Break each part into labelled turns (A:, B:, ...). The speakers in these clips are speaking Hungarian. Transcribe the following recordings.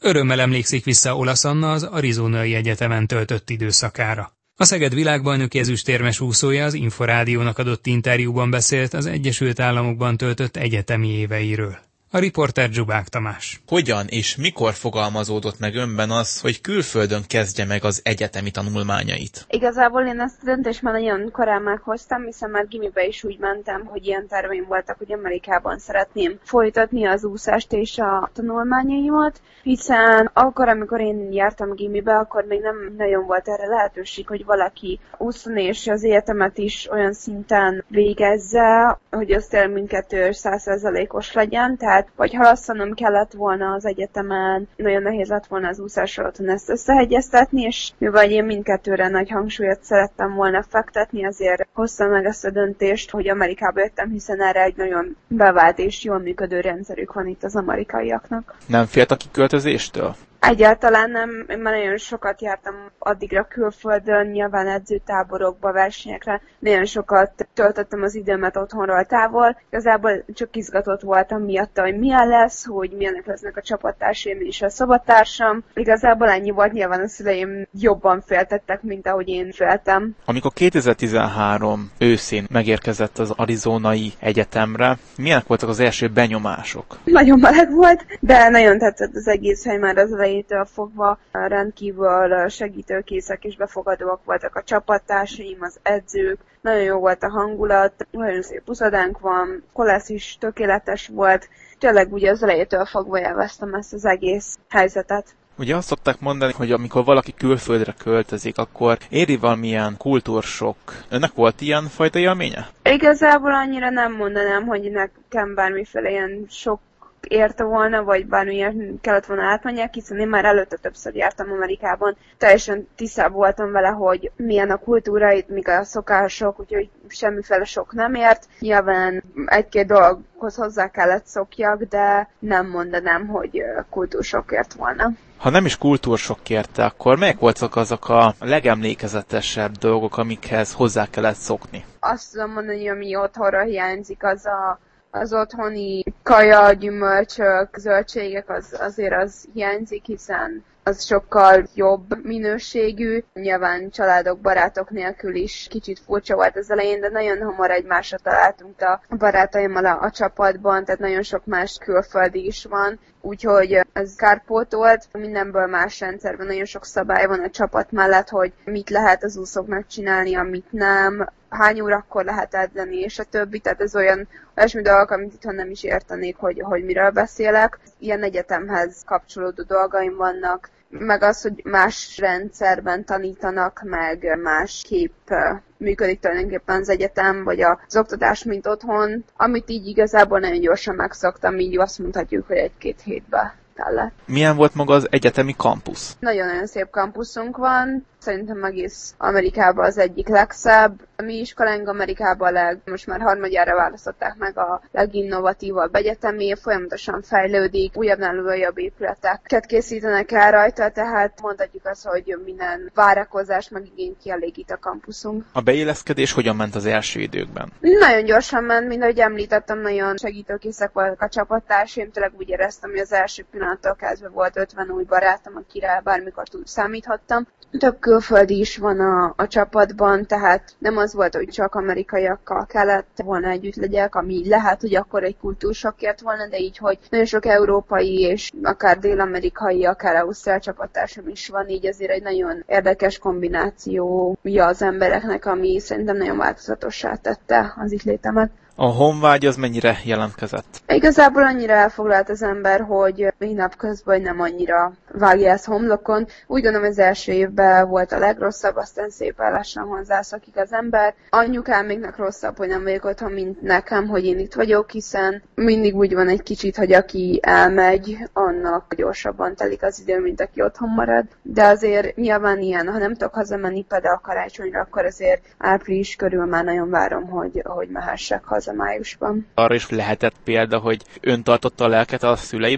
A: Örömmel emlékszik vissza Olasz Anna az Arizonai Egyetemen töltött időszakára. A Szeged világbajnoki ezüstérmes úszója az Inforádiónak adott interjúban beszélt az Egyesült Államokban töltött egyetemi éveiről. A riporter Zsubák Tamás.
B: Hogyan és mikor fogalmazódott meg önben az, hogy külföldön kezdje meg az egyetemi tanulmányait?
C: Igazából én ezt a döntést már nagyon korán meghoztam, hiszen már gimibe is úgy mentem, hogy ilyen terveim voltak, hogy Amerikában szeretném folytatni az úszást és a tanulmányaimat, hiszen akkor, amikor én jártam gimibe, akkor még nem nagyon volt erre lehetőség, hogy valaki úszon és az egyetemet is olyan szinten végezze, hogy az tényleg mindkettő 100%-os legyen, tehát vagy halasztanom kellett volna az egyetemen, nagyon nehéz lett volna az úszás alatt ezt összehegyeztetni, és mivel én mindkettőre nagy hangsúlyot szerettem volna fektetni, azért hoztam meg ezt a döntést, hogy Amerikába jöttem, hiszen erre egy nagyon bevált és jól működő rendszerük van itt az amerikaiaknak.
B: Nem félt a kiköltözéstől?
C: Egyáltalán nem, én már nagyon sokat jártam addigra külföldön, nyilván edzőtáborokba, versenyekre, nagyon sokat töltöttem az időmet otthonról távol, igazából csak izgatott voltam miatt, hogy milyen lesz, hogy milyenek lesznek a csapattársaim és a szobatársam. Igazából ennyi volt, nyilván a szüleim jobban féltettek, mint ahogy én féltem.
B: Amikor 2013 őszén megérkezett az Arizonai Egyetemre, milyenek voltak az első benyomások?
C: Nagyon meleg volt, de nagyon tetszett az egész hely már az elejétől fogva, rendkívül segítőkészek és befogadóak voltak a csapattársaim, az edzők, nagyon jó volt a hangulat, nagyon szép uszodánk van, kolász is tökéletes volt, tényleg ugye az elejétől fogva élveztem ezt az egész helyzetet.
B: Ugye azt szokták mondani, hogy amikor valaki külföldre költözik, akkor éri valamilyen kultúrsok. Önnek volt ilyen fajta élménye?
C: Igazából annyira nem mondanám, hogy nekem bármiféle ilyen sok érte volna, vagy bármilyen kellett volna átmenjek, hiszen én már előtte többször jártam Amerikában. Teljesen tisztában voltam vele, hogy milyen a kultúra, itt mik a szokások, úgyhogy semmiféle sok nem ért. Nyilván egy-két dologhoz hozzá kellett szokjak, de nem mondanám, hogy kultúrsok ért volna.
B: Ha nem is kultúrsok érte, akkor melyek voltak azok a legemlékezetesebb dolgok, amikhez hozzá kellett szokni?
C: Azt tudom mondani, hogy ami otthonra hiányzik, az otthoni kaja, gyümölcsök, zöldségek, azért az hiányzik, hiszen az sokkal jobb minőségű. Nyilván családok, barátok nélkül is kicsit furcsa volt az elején, de nagyon hamar egymásra találtunk a barátaimmal a csapatban, tehát nagyon sok más külföldi is van. Úgyhogy ez kárpótolt, mindenből más rendszerben nagyon sok szabály van a csapat mellett, hogy mit lehet az úszóknak csinálni, amit nem, hány órakor lehet edzeni, és a többi, tehát ez olyasmi dolgok, amit itthon nem is értenék, hogy miről beszélek. Ilyen egyetemhez kapcsolódó dolgaim vannak, meg az, hogy más rendszerben tanítanak, meg másképp működik tulajdonképpen az egyetem, vagy az oktatás, mint otthon, amit így igazából nagyon gyorsan megszoktam, így azt mondhatjuk, hogy egy-két hétbe tellett.
B: Milyen volt maga az egyetemi kampusz?
C: Nagyon-nagyon szép kampuszunk van, szerintem egész Amerikában az egyik legszebb. A mi iskolánk Amerikában most már harmadjára választották meg a leginnovatívabb egyetemé, folyamatosan fejlődik, újabbnál újabb épületeket készítenek el rajta, tehát mondhatjuk azt, hogy minden várakozást meg igényt kielégít a kampuszunk.
B: A beilleszkedés hogyan ment az első időkben?
C: Nagyon gyorsan ment, mint ahogy említettem, nagyon segítőkészek voltak a csapattársaim, tényleg úgy éreztem, hogy az első pillanattól kezdve volt 50 új barátom, akire bármikor számíthattam. Több külföldi is van a csapatban, tehát nem az volt, hogy csak amerikaiakkal kellett volna együtt legyek, ami lehet, hogy akkor egy kultúrsokért volna, de így, hogy nagyon sok európai és akár dél-amerikai, akár ausztrál csapattársam is van, így azért egy nagyon érdekes kombinációja az embereknek, ami szerintem nagyon változatossá tette az itt létemet.
B: A honvágy az mennyire jelentkezett?
C: Igazából annyira elfoglalt az ember, hogy még napközben nem annyira vágja ezt homlokon. Úgy gondolom, az első évben volt a legrosszabb, aztán szépen lassan hozzászokik az ember. Anyukáméknak rosszabb, hogy nem vagyok otthon, mint nekem, hogy én itt vagyok, hiszen mindig úgy van egy kicsit, hogy aki elmegy, annak gyorsabban telik az idő, mint aki otthon marad. De azért nyilván ilyen, ha nem tudok hazamenni például a karácsonyra, akkor azért április körül már nagyon várom, hogy mehessek haza májusban.
B: Arra is lehetett példa, hogy ön tartotta a lelket a szüleiben?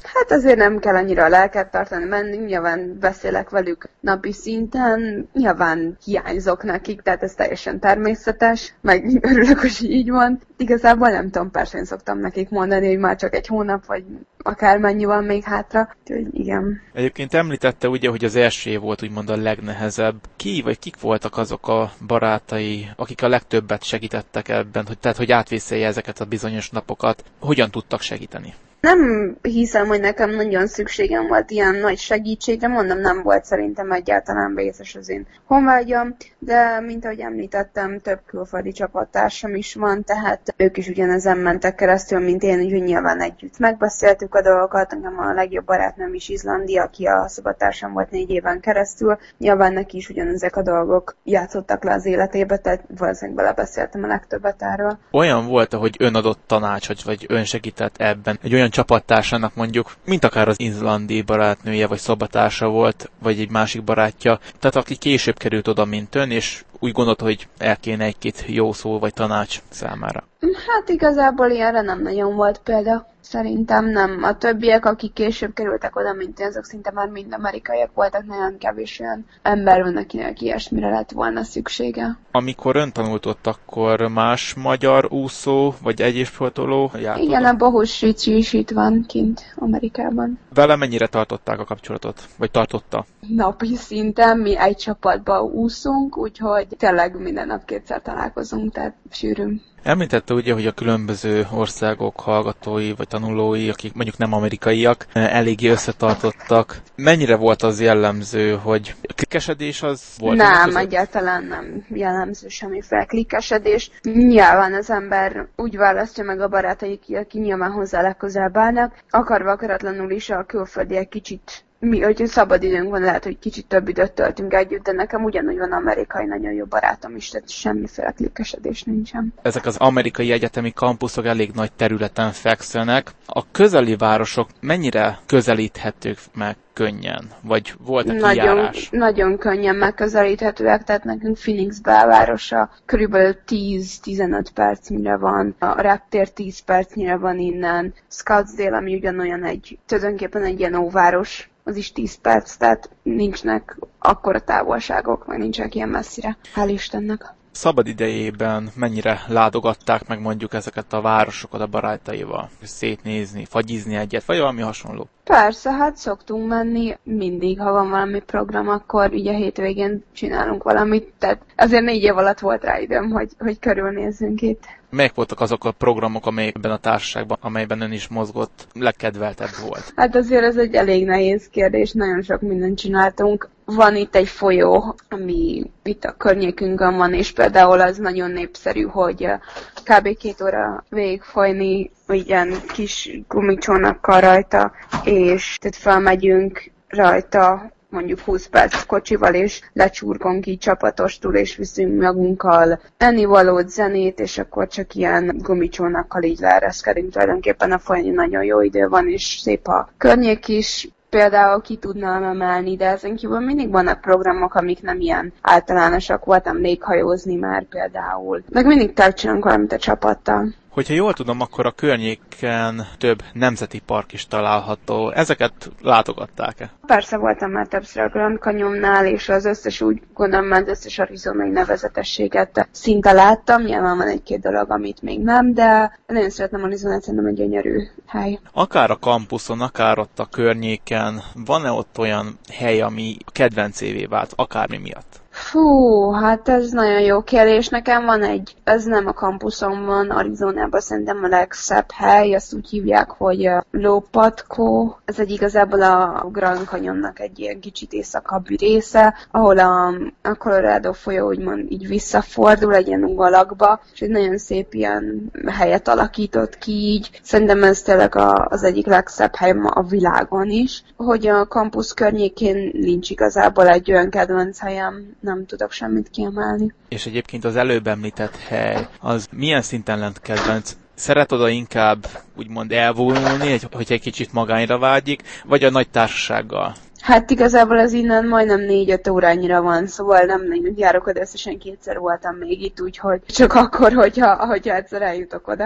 C: Hát azért nem kell annyira a lelket tartani, mert nyilván beszélek velük napi szinten, nyilván hiányzok nekik, tehát ez teljesen természetes, meg örülök, hogy így van. Igazából nem tudom, persze én szoktam nekik mondani, hogy már csak egy hónap, vagy akármennyi van még hátra, úgyhogy igen.
B: Egyébként említette ugye, hogy az első év volt úgymond a legnehezebb. Ki vagy kik voltak azok a barátai, akik a legtöbbet segítettek ebben, hogy átvészelje ezeket a bizonyos napokat? Hogyan tudtak segíteni?
C: Nem hiszem, hogy nekem nagyon szükségem volt ilyen nagy segítségre, mondom, nem volt szerintem egyáltalán vészes az én honvágyam, de mint ahogy említettem, több külföldi csapattársam is van, tehát ők is ugyanezen mentek keresztül, mint én, úgyhogy nyilván együtt megbeszéltük a dolgokat, engem a legjobb barátnőm is Izlandi, aki a szabadtársam volt 4 éven keresztül, nyilván neki is ugyanezek a dolgok játszottak le az életébe, tehát valószínűleg belebeszéltem a legtöbbet erről.
B: Olyan volt, hogy ön adott tanácsot, vagy ön segített ebben, egy olyan csapattársának mondjuk, mint akár az izlandi barátnője, vagy szobatársa volt, vagy egy másik barátja, tehát aki később került oda, mint ön, és úgy gondolta, hogy el kéne egy-két jó szó, vagy tanács számára.
C: Hát igazából ilyenre nem nagyon volt példa. Szerintem nem. A többiek, akik később kerültek oda, mint én, azok szinte már mind amerikaiak voltak, nagyon kevés olyan ember van, akinek ilyesmire lett volna szüksége.
B: Amikor ön tanult ott, akkor más magyar úszó, vagy egyéb sportoló járt
C: Igen,
B: oda?
C: a Bohus Ricsi is itt van kint Amerikában.
B: Vele mennyire tartották a kapcsolatot? Vagy tartotta?
C: Napi szinten mi egy csapatba úszunk, úgyhogy tényleg minden nap 2-szer találkozunk, tehát sűrűn.
B: Említette ugye, hogy a különböző országok hallgatói vagy tanulói, akik mondjuk nem amerikaiak, eléggé összetartottak. Mennyire volt az jellemző, hogy a klikkesedés az volt?
C: Nem, egyáltalán nem jellemző semmiféle klikkesedés. Nyilván az ember úgy választja meg a barátai, aki nyilván hozzá legközelebb állnak. Akarva akaratlanul is a külföldiek kicsit, hogyha szabad időnk van, lehet, hogy kicsit több időt töltünk együtt, de nekem ugyanúgy van amerikai nagyon jó barátom is, tehát semmiféle klikkesedés nincsen.
B: Ezek az amerikai egyetemi kampuszok elég nagy területen fekszenek. A közeli városok mennyire közelíthetők meg könnyen? Vagy volt-e kijárás?
C: Nagyon könnyen megközelíthetőek, tehát nekünk Phoenix belvárosa körülbelül 10-15 percnyire van, a reptér 10 percnyire van innen, Scottsdale, ami ugyanolyan tulajdonképpen egy ilyen óváros, az is 10 perc, tehát nincsnek akkora távolságok, meg nincsenek ilyen messzire. Hál' Istennek.
B: Szabad idejében mennyire látogatták meg mondjuk ezeket a városokat a barátaival? Szétnézni, fagyizni egyet, vagy valami hasonló?
C: Persze, hát szoktunk menni mindig, ha van valami program, akkor ugye hétvégén csinálunk valamit, tehát azért 4 év alatt volt rá időm, hogy körülnézzünk itt.
B: Melyek voltak azok a programok, amelyben a társaságban, amelyben ön is mozgott, legkedveltebb volt?
C: Hát azért ez egy elég nehéz kérdés, nagyon sok mindent csináltunk. Van itt egy folyó, ami itt a környékünkön van, és például az nagyon népszerű, hogy kb. 2 óra végigfolyni ilyen kis gumicsónakkal rajta, és tehát felmegyünk rajta, mondjuk 20 perc kocsival, és lecsurgunk így csapatostul, és viszünk magunkkal ennivalót, zenét, és akkor csak ilyen gumicsónakkal így leereszkedünk. Tulajdonképpen a folyón nagyon jó idő van, és szép a környék is. Például ki tudnám emelni, de ezen kívül mindig vannak programok, amik nem ilyen általánosak. Voltam léghajózni már például. Meg mindig csinálunk valamit a csapattal.
B: Hogyha jól tudom, akkor a környéken több nemzeti park is található. Ezeket látogatták-e?
C: Persze voltam már többször a Grand Canyonnál, és az összes, úgy gondolom, az összes arizonai nevezetességet szinte láttam. Nyilván van 1-2 dolog, amit még nem, de nagyon szeretem Arizonát, szerintem egy gyönyörű hely.
B: Akár a kampuszon, akár ott a környéken, van-e ott olyan hely, ami kedvencévé vált, akármi miatt?
C: Fú, hát ez nagyon jó kérdés. Nekem van ez nem a kampuszon van, Arizonában szerintem a legszebb hely, azt úgy hívják, hogy Lopatco. Ez egy igazából a Grand Canyonnak egy ilyen kicsit északabbi része, ahol a Colorado folyó úgymond így visszafordul egy ilyen alakba, és egy nagyon szép ilyen helyet alakított ki így. Szerintem ez tényleg az egyik legszebb hely a világon is. Hogy a kampusz környékén nincs igazából egy olyan kedvenc helyem, nem tudok semmit kiemelni.
B: És egyébként az előbb említett hely, az milyen szinten lent kedvenc? Szeret oda inkább úgymond elvonulni, hogy egy kicsit magányra vágyik, vagy a nagy társasággal?
C: Hát igazából az innen majdnem 4-5 órányira van, szóval nem járok oda, összesen 2-szer voltam még itt, úgyhogy csak akkor, hogyha egyszer eljutok oda.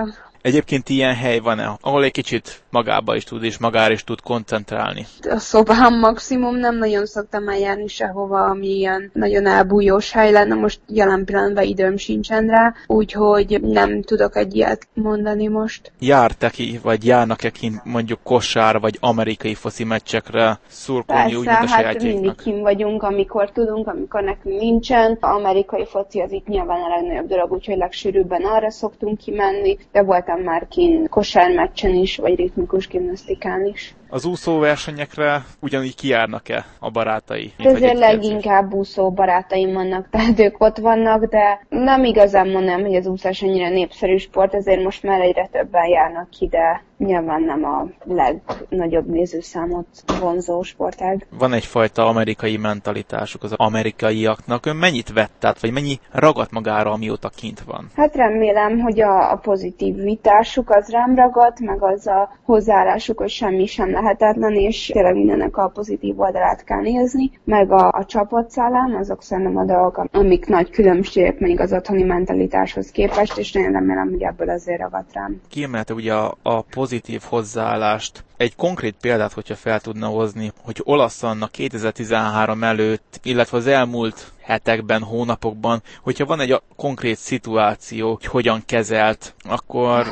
B: Egyébként ilyen hely van-e, ahol egy kicsit magába is tud és magára is tud koncentrálni?
C: A szobám maximum, nem nagyon szoktam eljárni sehova, ami ilyen nagyon elbújós hely lenne, most jelen pillanatban időm sincsen rá, úgyhogy nem tudok egy ilyet mondani most.
B: Jár-e ki, vagy járnak-e kint mondjuk kosár, vagy amerikai foci meccsekre szurkolni úgy, mint a sajátjéknak?
C: Mindig kint vagyunk, amikor tudunk, amikor nekünk nincsen. A amerikai foci az itt nyilván a legnagyobb dolog, úgyhogy legsűrűbben arra szoktunk kimenni, de voltam már kint kosármeccsen is, vagy ritmikus gimnasztikán is.
B: Az úszóversenyekre ugyanígy kijárnak-e a barátai?
C: Ezért leginkább úszó barátaim vannak, tehát ők ott vannak, de nem igazán mondanám, hogy az úszás annyira népszerű sport, ezért most már egyre többen járnak ki, de nyilván nem a legnagyobb nézőszámot vonzó sportág.
B: Van egyfajta amerikai mentalitásuk az amerikaiaknak. Ön mennyit vett át, vagy mennyi ragadt magára, amióta kint van?
C: Hát remélem, hogy a pozitív vitásuk az rám ragadt, meg az a hozzáállásuk, hogy semmi sem lehetetlen, és tényleg mindennek a pozitív oldalát kell nézni, meg a csapatszállam, azok szerintem a dolgok, amik nagy különbségek még az otthoni mentalitáshoz képest, és én remélem, hogy ebből azért ragadt rám.
B: Kiemelte ugye a pozitív hozzáállást. Egy konkrét példát, hogyha fel tudna hozni, hogy olasz Anna 2013 előtt, illetve az elmúlt hetekben, hónapokban, hogyha van egy konkrét szituáció, hogy hogyan kezelt, akkor...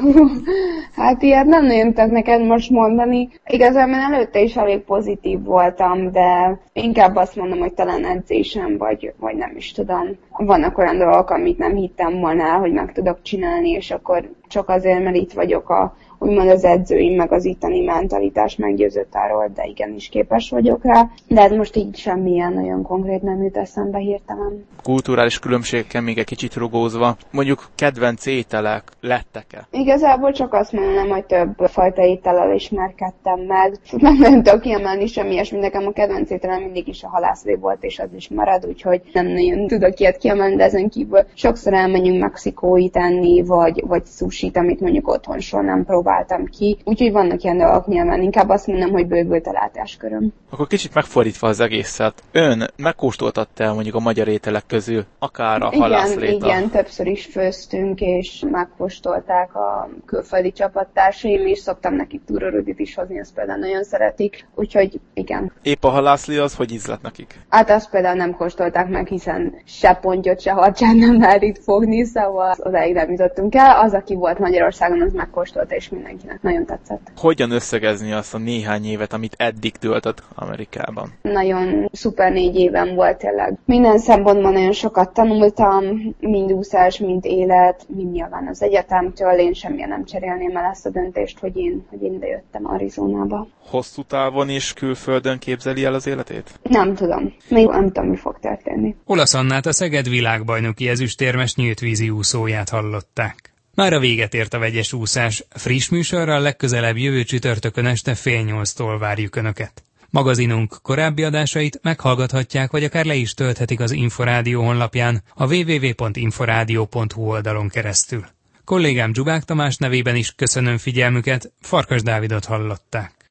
C: Hát ilyet nem nagyon tudok neked most mondani. Igazából előtte is elég pozitív voltam, de inkább azt mondom, hogy talán edzésem, vagy nem is tudom. Vannak olyan dolgok, amit nem hittem volna el, hogy meg tudok csinálni, és akkor csak azért, mert itt vagyok úgymond az edzőim, meg az itteni mentalitás meggyőzött arról, de igenis képes vagyok rá. De hát most így semmilyen nagyon konkrét nem jut eszembe hirtelen.
B: Kulturális különbségekkel még egy kicsit rugózva, mondjuk kedvenc ételek lettek-e?
C: Igazából csak azt mondanám, hogy több fajta étellel ismerkedtem meg. Nem tudok kiemelni semmi ilyesmit, nekem a kedvenc ételem mindig is a halászlé volt, és az is marad, úgyhogy nem nagyon tudok ilyet kiemelni, de ezen kívül sokszor elmenjünk mexikóit enni, vagy sushit, amit mondjuk otthon soha nem próbáltam ki. Úgyhogy vannak ilyen dolgok nyilván, inkább azt mondom, hogy bővült a látásköröm.
B: Akkor kicsit megfordítva az egészet. Ön megkóstoltatta mondjuk a magyar ételek közül, akár a halászléta?
C: Igen, többször is főztünk, és megkóstolták a külföldi csapattársaim, és szoktam nekik túrorudit is hozni, azt például nagyon szeretik, úgyhogy igen.
B: Épp a halászlé az hogy ízlett nekik?
C: Hát azt például nem kóstolták meg, hiszen se pontyot, se harcsát nem lehet itt fogni, szóval odáig nem jutottunk el. Az, aki volt Magyarországon, az megkóstolta, és mindenkinek nagyon tetszett.
B: Hogyan összegezni azt a néhány évet, amit eddig töltött Amerikában?
C: Nagyon szuper 4 évem volt tényleg. Minden szempontból nagyon sokat tanultam, mind úszás, mind élet, mind nyilván az egyetemtől. Én semmilyen nem cserélném el ezt a döntést, hogy én idejöttem Arizonába.
B: Hosszú távon is külföldön képzeli el az életét?
C: Nem tudom. Még nem tudom, mi fog történni.
A: Olasz Annát, a Szeged világbajnoki ezüstérmes nyíltvízi úszóját hallották. Már a véget ért a vegyes úszás. Friss műsorral legközelebb jövő csütörtökön este 7:30-tól várjuk Önöket. Magazinunk korábbi adásait meghallgathatják, vagy akár le is tölthetik az Inforádió honlapján, a www.inforadio.hu oldalon keresztül. Kollégám Zsubák Tamás nevében is köszönöm figyelmüket, Farkas Dávidot hallották.